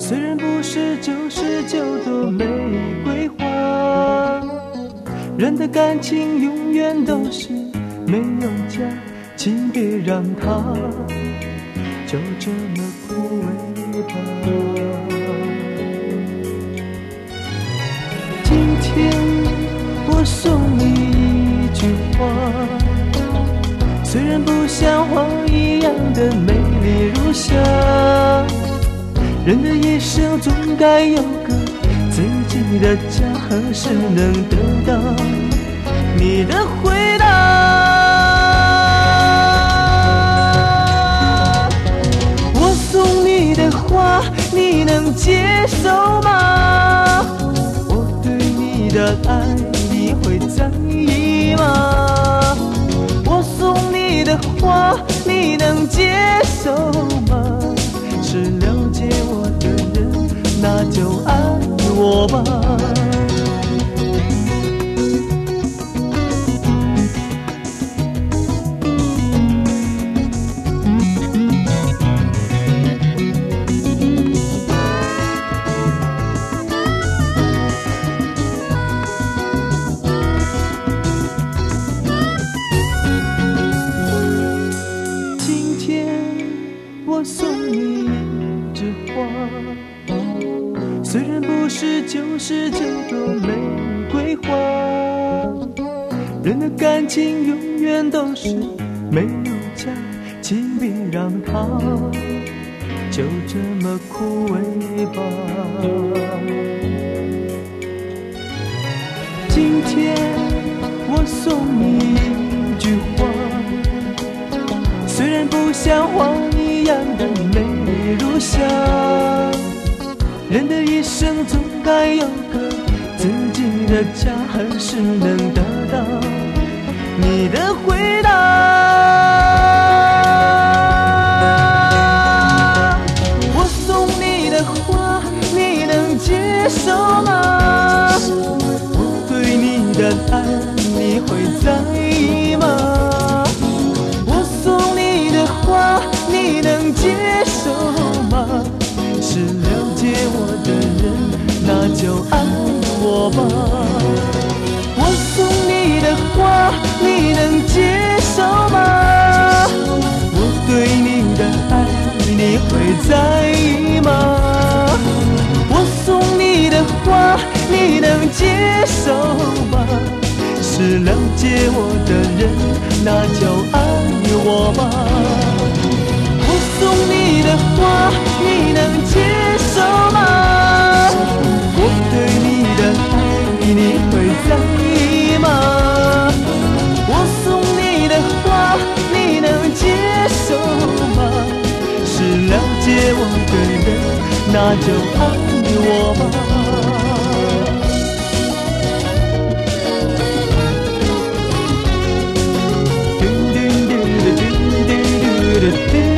虽然不是99朵玫瑰花，人的感情永远都是没有家，请别让它就这么枯萎吧。今天我送你一句话，虽然不像花一样的美丽如夏，人的一生总该有个自己的家，何时能得到你的回答？我送你的花，你能接受吗？我对你的爱，你会在意吗？我送你的花，你能接受吗？是了解我的人，那就爱我吧。今天我送你一枝花，虽然不是99朵玫瑰花，人的感情永远都是没有家，请别让它就这么枯萎吧。今天我送你一句话，虽然不像花一样的美丽如夏，人的一生总该有个自己的家，何时能得到你的回答？我送你的花，你能接受吗？我对你的爱，你会在意吗？我送你的花，你能接受吗？是了解我的人，那就爱我吧。我送你的花，你能接受吗？我对你的爱，你会在意吗？我送你的花，你能接受吗？是了解我的人，那就爱我吧。我送你的花，你能接受吗？我对你的爱，你会在意吗？我送你的花，你能接受吗？是了解我的人，那就爱我吧。do do do do do do do